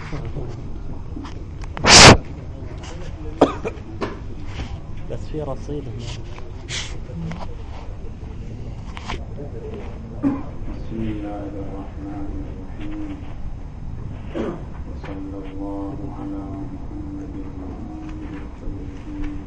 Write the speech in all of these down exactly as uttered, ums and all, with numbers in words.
بس في رصيد هنا. بسم الله الرحمن الرحيم، وصلى الله على محمد وآله الطيبين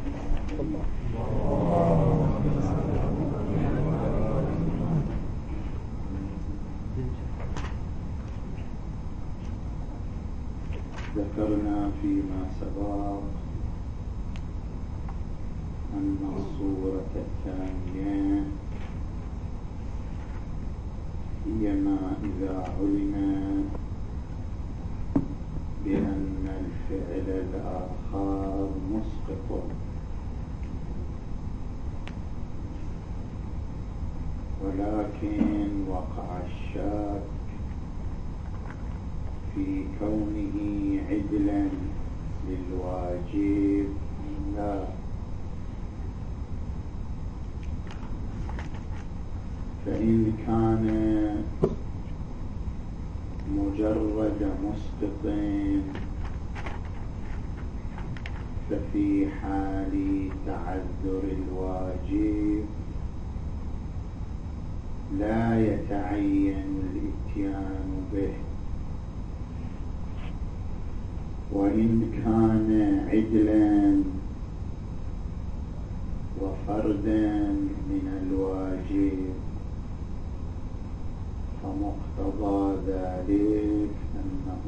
ذكرنا فيما سبق أن الصورة الثانية هي ما إذا علم بأن الفعل الآخر مسقط، ولكن وقع الشك في كونه عدلا للواجب لا، فإن كان مجرد مسقط ففي حال تعذر الواجب لا يتعين الاتيان به، وإن كان عدلا وفردا من الواجب فمقتضى ذلك أنه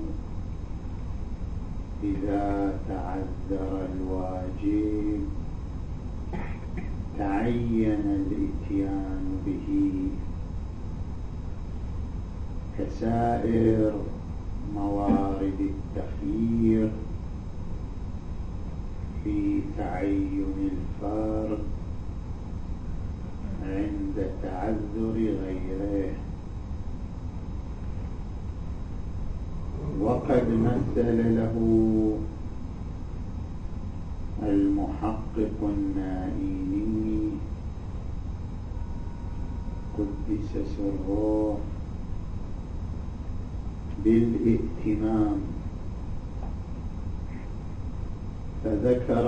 إذا تعذر الواجب تعين الاتيان به كسائر موارد التخيير في تعين الفرد عند تعذر غيره. وقد مثل له المحقق النائيني قدس سره بالائتمام، فذكر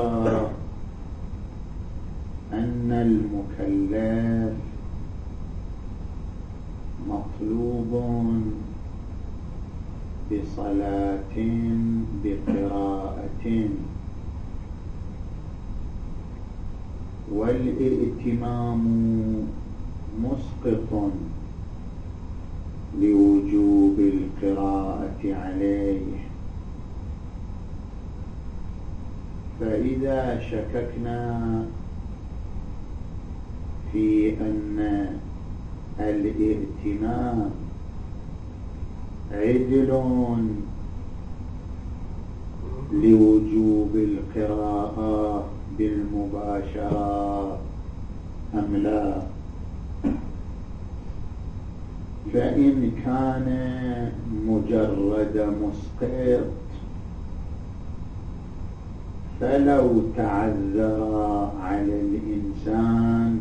أن المكلف مطلوب بصلاة بقراءة، والائتمام مسقط لوجوب القراءة عليه. فإذا شككنا في أن الائتمام عدل لوجوب القراءة بالمباشرة أم لا، فإن كان مجرد مسقط فلو تعذر على الإنسان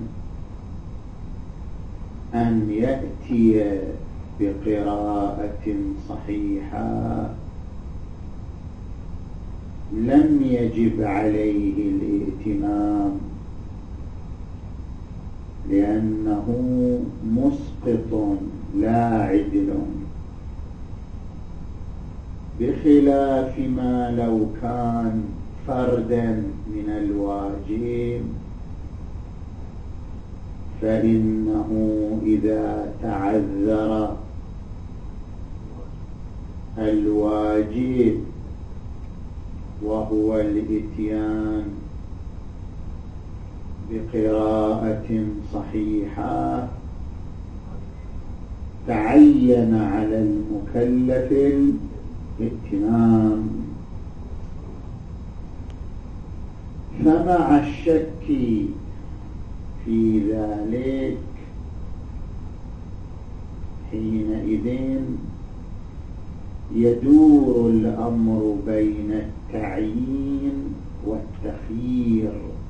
أن يأتي بقراءة صحيحة لم يجب عليه الائتمام، لأنه مسقط لا عدل، بخلاف ما لو كان فردا من الواجب فإنه إذا تعذر الواجب وهو الإتيان بقراءة صحيحة تعين على المكلف الائتمام. فمع الشك في ذلك حينئذ يدور الأمر بين التعيين والتخيير،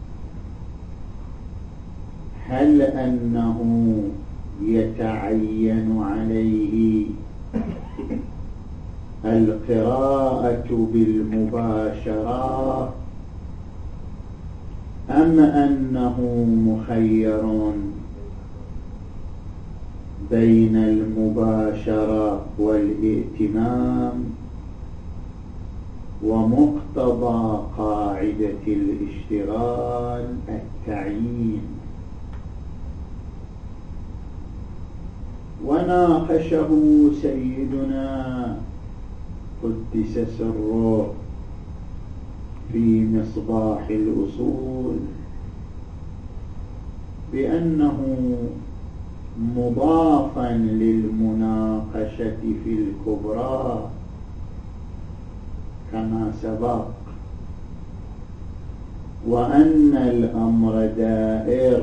هل أنه يتعين عليه القراءة بالمباشرة أم أنه مخير بين المباشرة والائتمام ومقتضى قاعدة الاشتغال التعيين؟ وناقشه سيدنا قدس سره في مصباح الأصول بأنه مضافا للمناقشة في الكبرى كما سبق، وأن الأمر دائر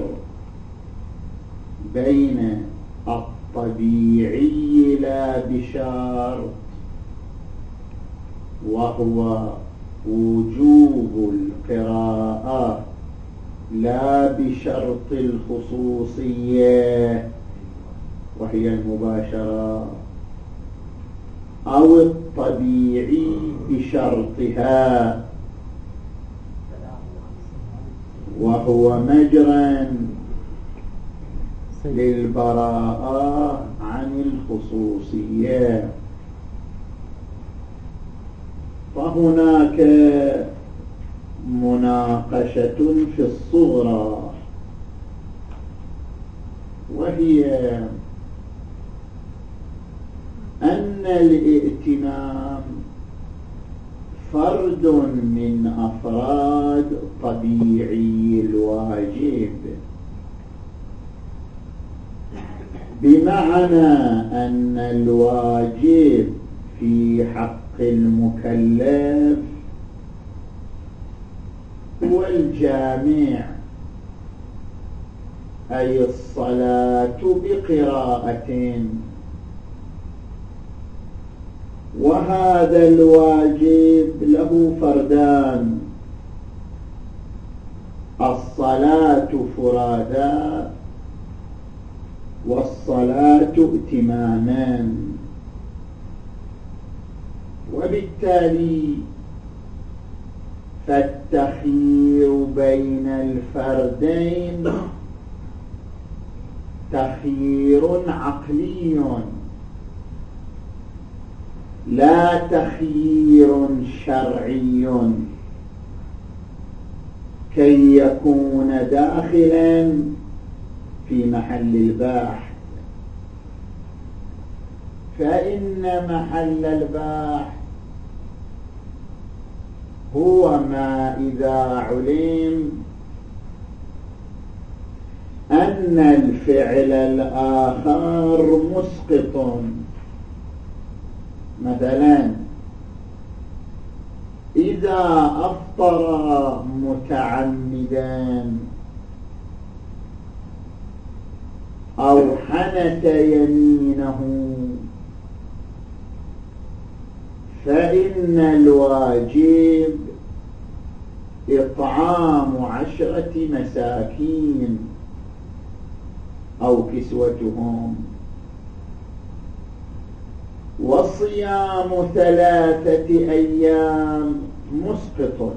بين الطبيعي لا بشرط وهو وجوب القراءة لا بشرط الخصوصية وهي المباشرة، أو الطبيعي بشرطها وهو مجرى للبراءة عن الخصوصية. فهناك مناقشة في الصغرى، وهي أن الائتمام فرد من أفراد طبيعي الواجب، بمعنى أن الواجب في حق المكلف هو الجامع، أي الصلاة بقراءة، وهذا الواجب له فردان: الصلاة فرادا والصلاة ائتماما. وبالتالي فالتخيير بين الفردين تخيير عقلي لا تخيير شرعي كي يكون داخلا في محل الباحث. فإن محل الباحث هو ما إذا علم أن الفعل الآخر مسقط، مثلا إذا أفطر متعمدا أو حنث يمينه فإن الواجب إطعام عشرة مساكين أو كسوتهم، وصيام ثلاثة أيام مسقط،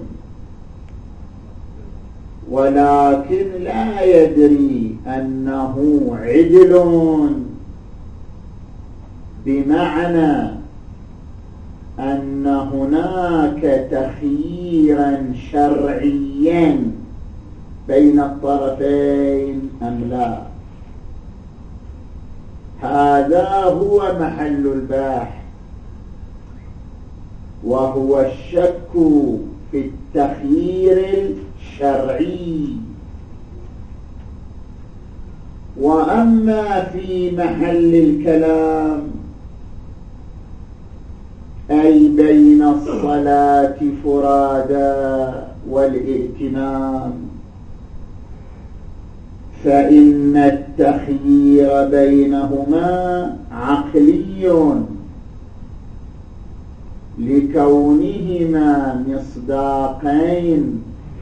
ولكن لا يدري أنه عدل، بمعنى أن هناك تخييرا شرعيا بين الطرفين أم لا. هذا هو محل الباحث، وهو الشك في التخيير الشرعي. وأما في محل الكلام أي بين الصلاة فرادا والائتمام، فإن التخيير بينهما عقلي لكونهما مصداقين.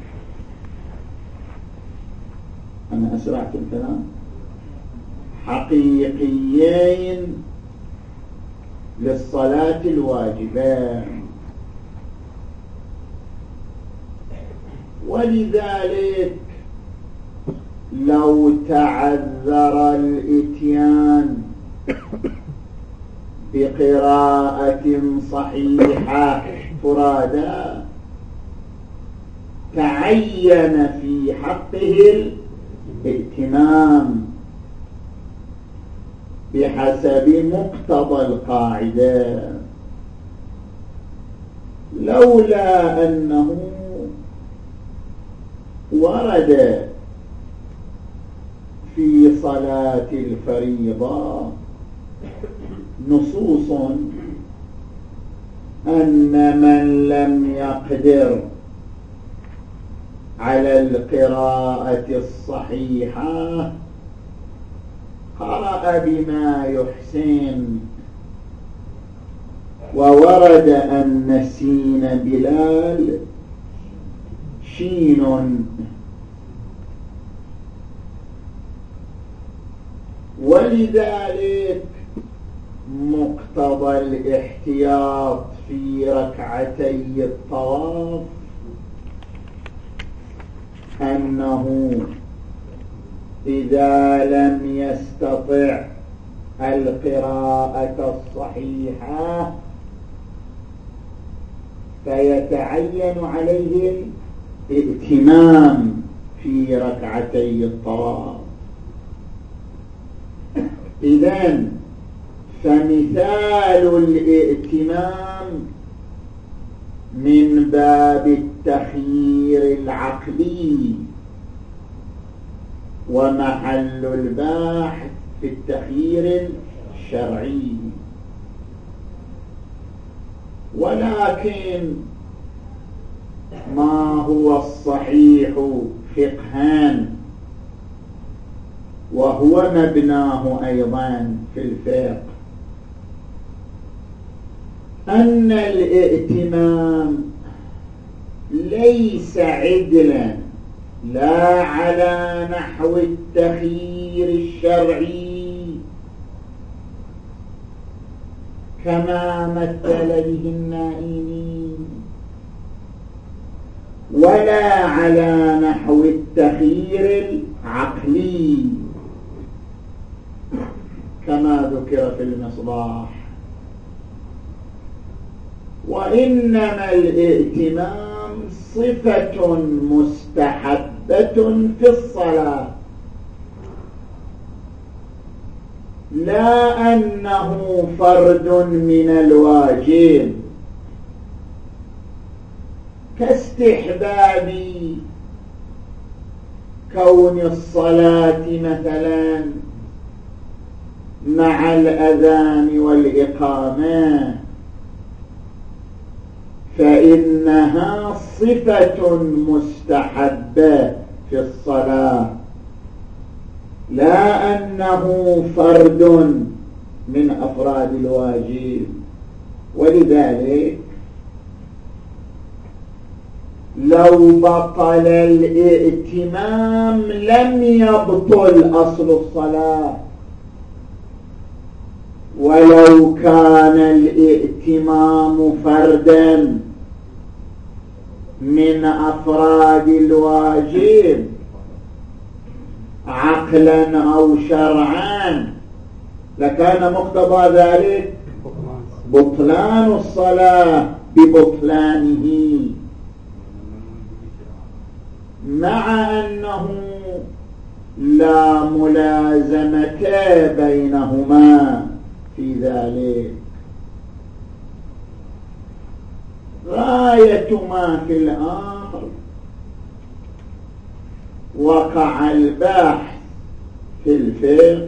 أنا أسرعت الكلام. حقيقيين للصلاة الواجبة. ولذلك لو تعذر الإتيان بقراءة صحيحة فرادا تعين في حقه الائتمام بحسب مقتضى القاعدة، لولا أنه ورد في صلاة الفريضة نصوص أن من لم يقدر على القراءة الصحيحة قرأ بما يحسن، وورد أن سين بلال شين، ولذلك مقتضى الاحتياط في ركعتي الطواف أنه إذا لم يستطع القراءة الصحيحة فيتعين عليه الائتمام في ركعتي الطواف. إذن فمثال الائتمام من باب التخيير العقلي، ومحل الباحث في التخيير الشرعي. ولكن ما هو الصحيح فقهان وهو مبناه أيضا في الفقه أن الائتمام ليس عدلا لا على نحو التخيير الشرعي كما مثل به النائمين، ولا على نحو التخيير العقلي كما ذكر في المصباح، وإنما الائتمام صفة مستحبة في الصلاة، لا أنه فرد من الواجب كاستحباب كون الصلاة مثلا مع الأذان والإقامة، فإنها صفة مستحبة في الصلاة، لا أنه فرد من أفراد الواجب. ولذلك لو بطل الائتمام لم يبطل أصل الصلاة، ولو كان الائتمام فردا من أفراد الواجب عقلا أو شرعا لكان مقتضى ذلك بطلان الصلاة ببطلانه، مع أنه لا ملازمة بينهما في ذلك. غاية ما في الأمر وقع البحث في الفقه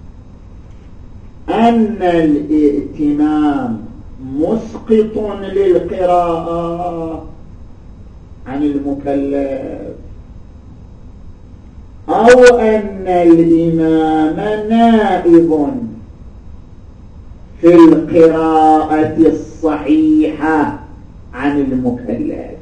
أن الائتمام مسقط للقراءة عن المكلف، أو أن الإمام نائب في القراءة الصحيحة عن المكلف.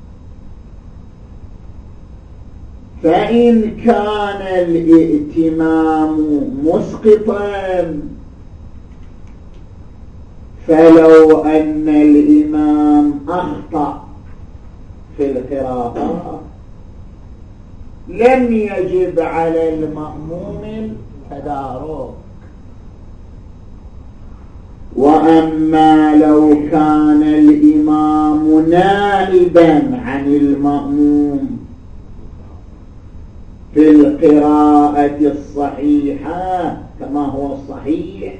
فإن كان الائتمام مسقطا فلو أن الإمام أخطأ في القراءة لم يجب على المأموم التدارك. وأما لو كان الإمام نائبا عن المأموم في القراءة الصحيحة كما هو الصحيح،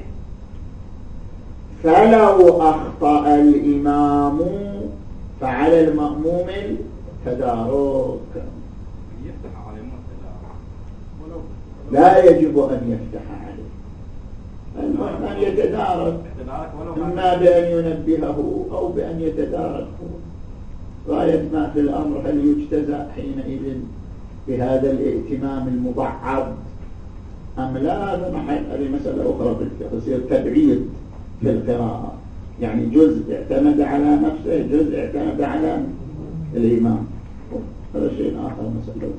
فلو أخطأ الإمام فعلى المأموم التدارك. لا يجب أن يفتح عليه، المهم أن يتدارك، إما بأن ينبهه أو بأن يتداركه. غاية ما في الأمر هل يجتزأ حينئذ بهذا الائتمام المبعض أم لا؟ هذه مسألة أخرى في الفقه، يصير تبعيض في القراءة، يعني جزء اعتمد على نفسه، جزء اعتمد على الإمام، هذا شيء آخر مسألة.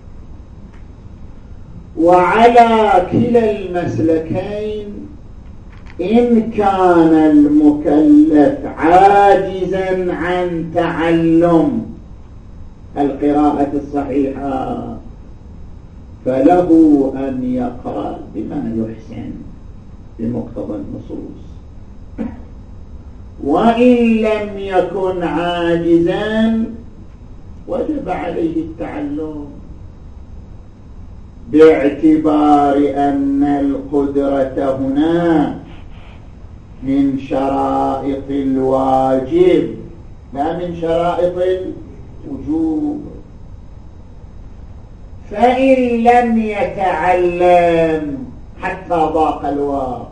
وعلى كلا المسلكين إن كان المكلف عاجزا عن تعلم القراءة الصحيحة فله أن يقرأ بما يحسن بمقتضى النصوص، وإن لم يكن عاجزا وجب عليه التعلم، باعتبار أن القدرة هنا من شرائط الواجب لا من شرائط الوجوب. فإن لم يتعلم حتى ضاق الوقت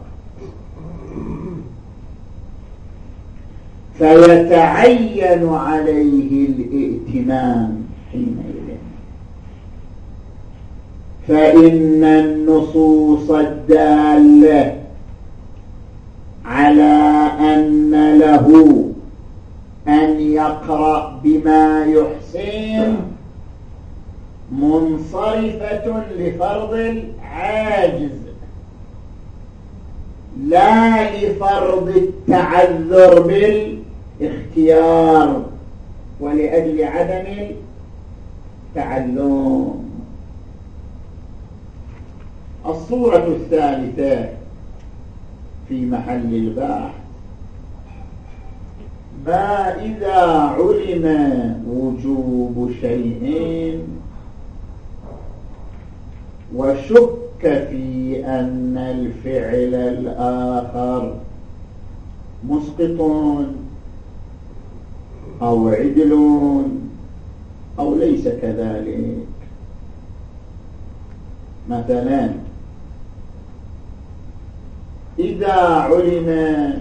فيتعين عليه الائتمام حينئذ، فإن النصوص الدالة على أن له أن يقرأ بما يحسن منصرفة لفرض العاجز لا لفرض التعذر بالاختيار ولأجل عدم التعلم. الصورة الثالثة في محل البحث ما إذا علم وجوب شيء وشك في أن الفعل الآخر مسقط أو عدل أو ليس كذلك. مثلا إذا علم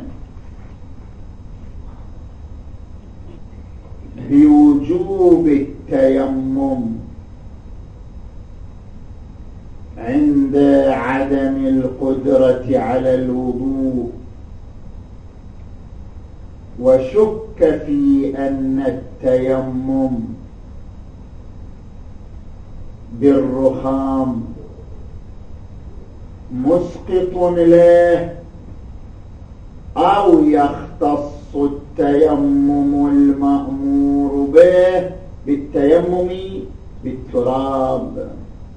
بوجوب التيمم عند عدم القدرة على الوضوء وشك في أن التيمم بالرخام مسقط له أو يختص التيمم المأمور به بالتيمم بالتراب،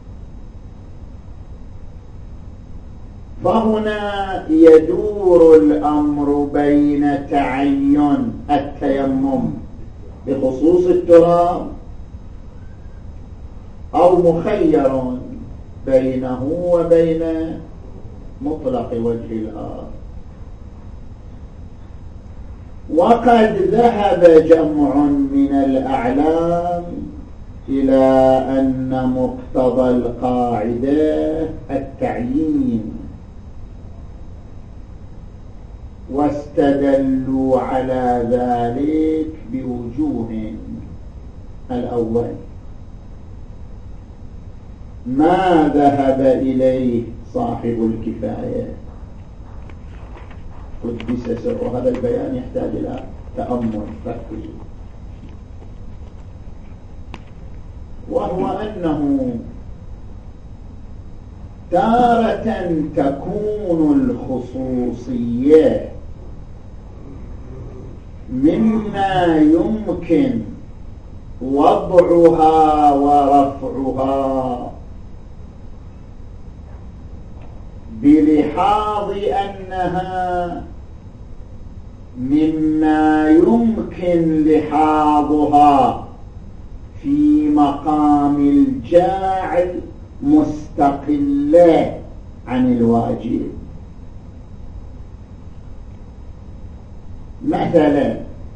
فهنا يدور الأمر بين تعين التيمم بخصوص التراب أو مخير بينه وبين مطلق وجه الآخر. وقد ذهب جمع من الأعلام إلى أن مقتضى القاعدة التعيين، واستدلوا على ذلك بوجوه. الأول ما ذهب إليه صاحب الكفاية قدس سر، هذا البيان يحتاج إلى تأمل تركز، وهو أنه تارة تكون الخصوصية مما يمكن وضعها ورفعها بلحاظ أنها مما يمكن لحاظها في مقام الجاعل مستقلة عن الواجب. مثلا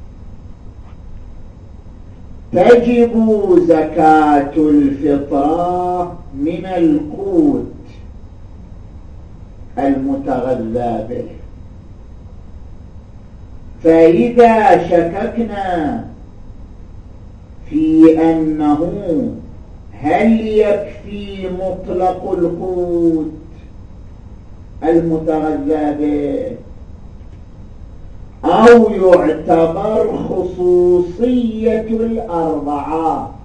تجب زكاة الفطرة من القوت المتغذى به، فإذا شككنا في أنه هل يكفي مطلق القوت المتغذى به أو يعتبر خصوصية الأربعة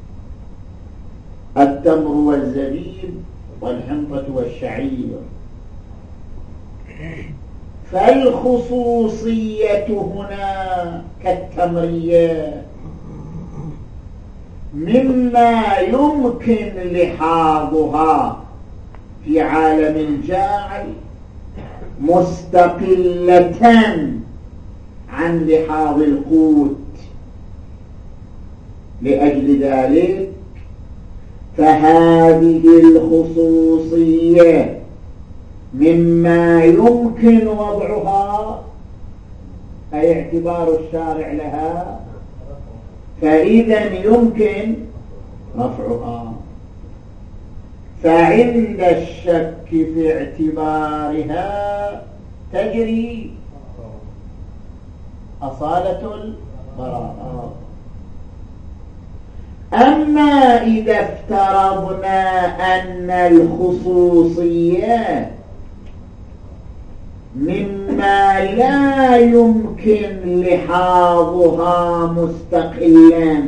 التمر والزبيب والحنطة والشعير، فالخصوصية هنا كالتمرية مما يمكن لحاظها في عالم الجاعل مستقلة عن لحاظ القوت. لأجل ذلك فهذه الخصوصية مما يمكن وضعها أي اعتبار الشارع لها، فإذا يمكن رفعها. فعند الشك في اعتبارها تجري أصالة البراءة. أما إذا افترضنا أن الخصوصية مما لا يمكن لحاظها مستقلا،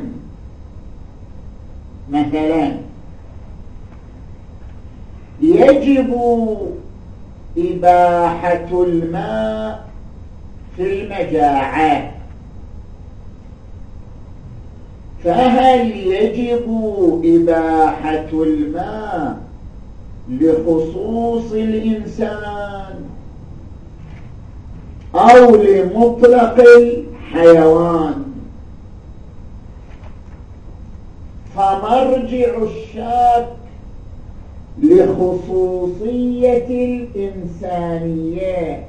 مثلا يجب إباحة الماء في المجاعة، فهل يجب إباحة الماء لخصوص الإنسان أو لمطلق الحيوان؟ فمرجع الشك لخصوصية الإنسانية،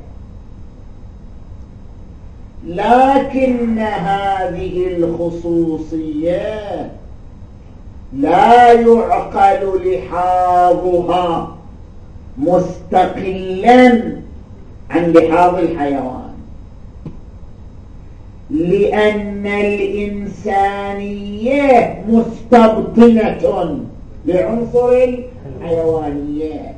لكن هذه الخصوصية لا يعقل لحاظها مستقلا عن لحاظ الحيوان، لأن الإنسانية مستبطنة لعنصر الحيوانية،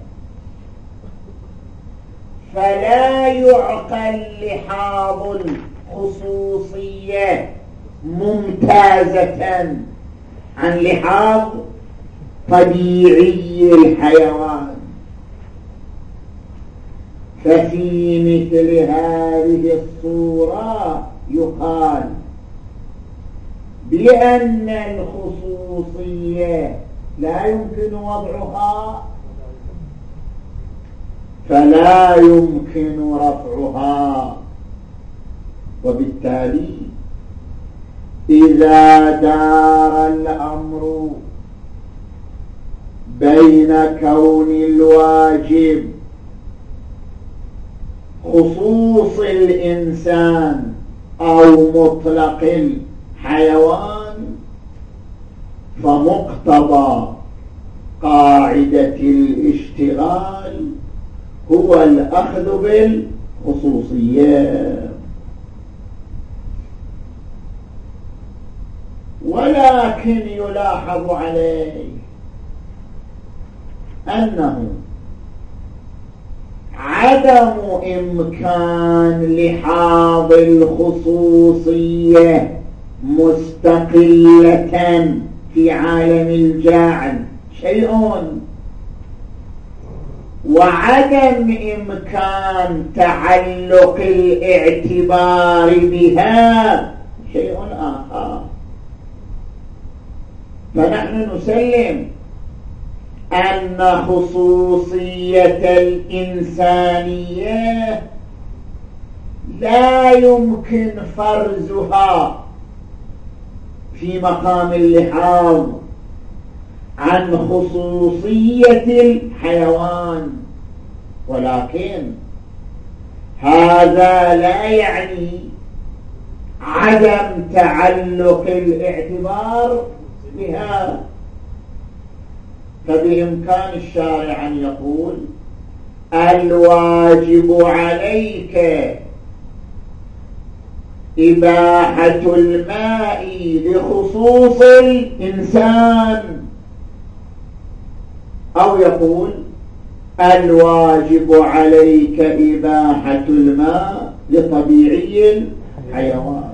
فلا يعقل لحاظ الخصوصية ممتازة عن لحاظ طبيعي الحيوان. ففي مثل هذه الصورة يقال بأن الخصوصية لا يمكن وضعها فلا يمكن رفعها، وبالتالي إذا دار الأمر بين كون الواجب خصوص الإنسان أو مطلق الحيوان، فمقتضى قاعدة الاشتغال هو الأخذ بالخصوصية. ولكن يلاحظ عليه أنه عدم إمكان لحاظ الخصوصية مستقلة في عالم الجاعل شيء، وعدم إمكان تعلق الاعتبار بها شيء آخر. فنحن نسلم أن خصوصية الإنسانية لا يمكن فرزها في مقام اللحاظ عن خصوصية الحيوان، ولكن هذا لا يعني عدم تعلق الاعتبار بها. فبإمكان الشارع أن يقول الواجب عليك إباحة الماء لخصوص الإنسان، أو يقول الواجب عليك إباحة الماء لطبيعي الحيوان.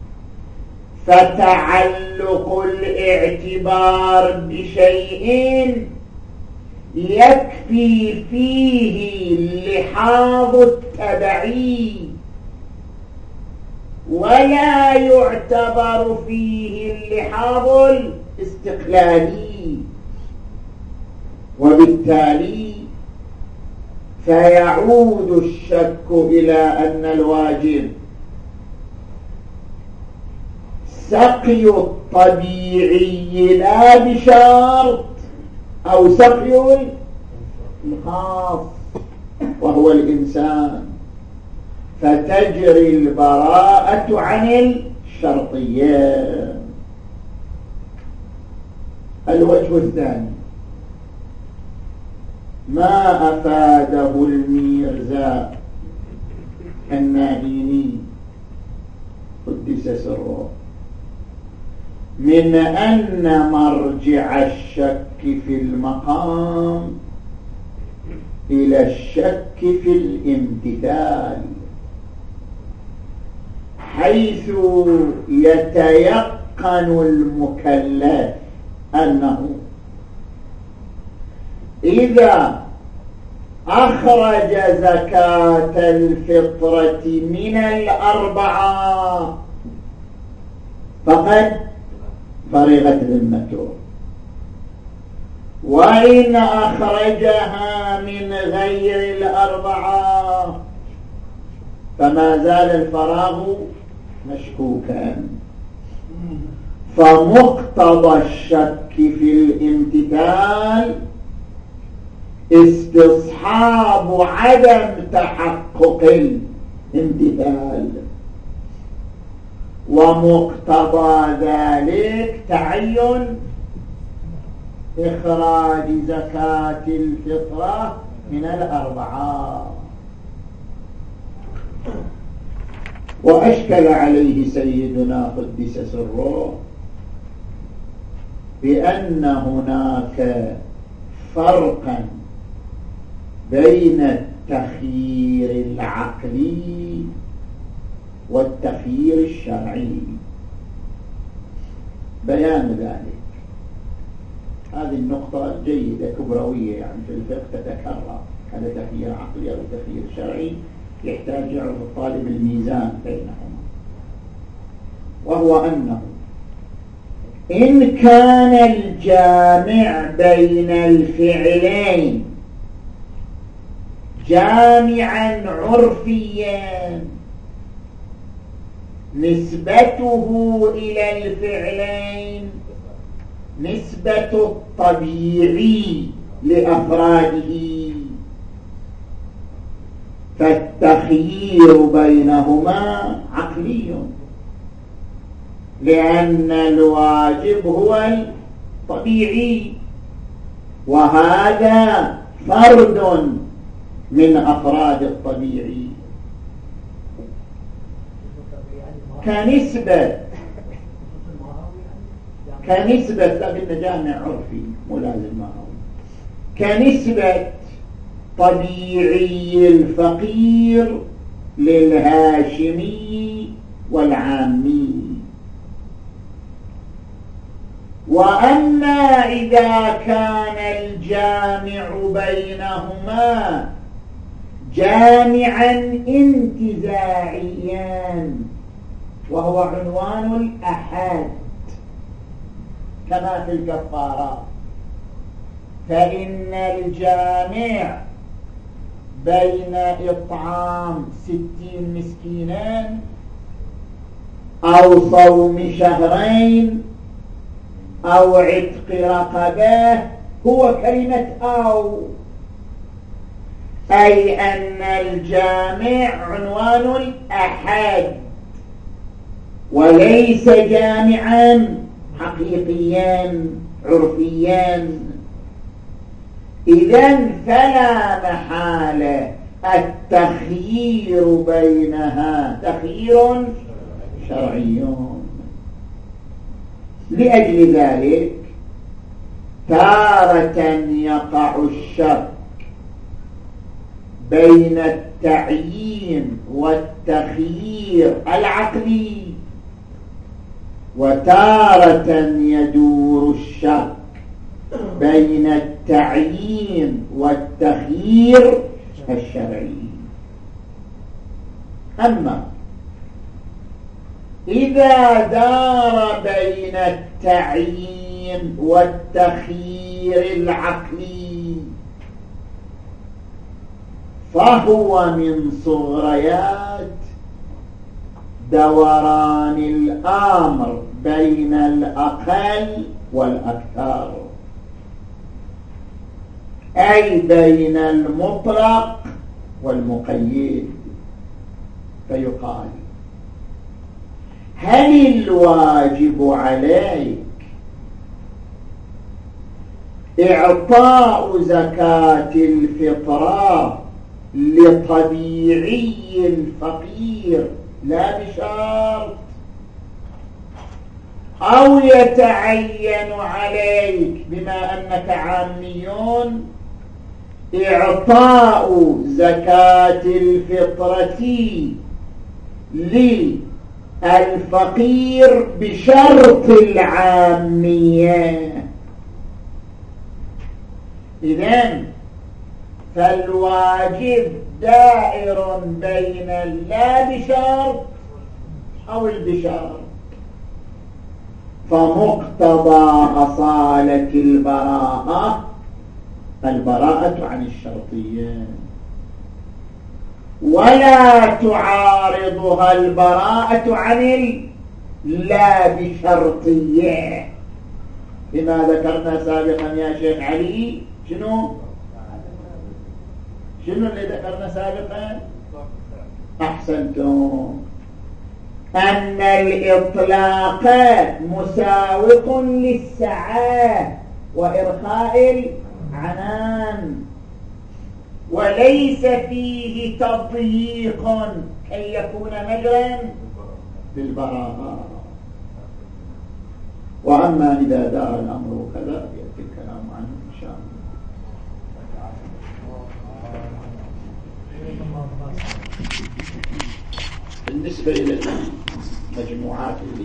فتعلق الاعتبار بشيء يكفي فيه اللحاظ التبعي، ولا يعتبر فيه اللحاظ الاستقلالي، وبالتالي فيعود الشك إلى أن الواجب سقي الطبيعي لا بشرط، أو سقي الخاص وهو الإنسان، فتجري البراءة عن الشرطية. الوجه الثاني ما أفاده الميرزا الناديني قدس سره من أن مرجع الشك في المقام إلى الشك في الامتثال، حيث يتيقن المكلف أنه إذا أخرج زكاة الفطرة من الأربعة فقد فرغت ذمته، وإن أخرجها من غير الأربعة فما زال الفراغ مشكوكا. فمقتضى الشك في الامتثال استصحاب عدم تحقق الامتثال، ومقتضى ذلك تعين إخراج زكاة الفطرة من الأربعة. وأشكل عليه سيدنا قدس سره بأن هناك فرقا بين التخيير العقلي والتخيير الشرعي. بيان ذلك، هذه النقطة جيدة كبروية، يعني في الفقه تتكرر، هذا تخيير عقلي أو تخيير شرعي، يحتاج يعرف الطالب الميزان بينهما. وهو أنه إن كان الجامع بين الفعلين جامعا عرفيا نسبته إلى الفعلين نسبة الطبيعي لأفراده، فالتخيير بينهما عقلي، لأن الواجب هو الطبيعي، وهذا فرد من أفراد الطبيعي. كنسبة كنسبة لا بالجامع عرفي ملازم معه، كنسبة طبيعي الفقير للهاشمي والعامي. وأما إذا كان الجامع بينهما جامعا انتزاعيا وهو عنوان الأحد كما في الكفارات، فإن الجامع بين إطعام ستين مسكينا أو صوم شهرين أو عتق رقبة هو كلمة أو، أي أن الجامع عنوان الأحد وليس جامعا حقيقيا عرفيا. إذن فلا محالة التخيير بينها تخيير شرعي. لأجل ذلك تارة يقع الشك بين التعيين والتخيير العقلي، وتارة يدور الشك بين التعيين والتخيير الشرعي. أما إذا دار بين التعيين والتخيير العقلي فهو من صغريات دوران الأمر بين الأقل والأكثر، أي بين المطلق والمقيد. فيقال: هل الواجب عليك إعطاء زكاة الفطرة لطبيعي الفقير لا بشرط، أو يتعين عليك بما أنك عاميون إعطاء زكاة الفطرة للفقير بشرط العامية؟ إذن فالواجب دائر بين اللا بشرط أو البشرط. فمقتضى أصالة البراءة البراءة عن الشرطية، ولا تعارضها البراءة عن اللا بشرطية. بما ذكرنا سابقا يا شيخ علي، شنو شنو اللي ذكرنا سابقا؟ أحسنتم، أن الإطلاق مساوق للسعة وإرخاء العنان، وليس فيه تضييق كي يكون مجرا للبراءة. وأما إذا دار الأمر كذا يأتي الكلام عنه إن شاء الله. بالنسبة إلى المجموعات اللي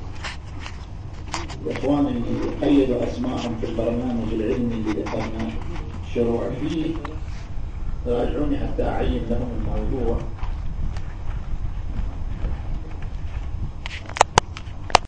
الإخوان اللي يقيدوا أسماءهم في البرنامج العلمي اللي ذكرنا الشروع فيه، راجعوني حتى أعين لهم الموضوع.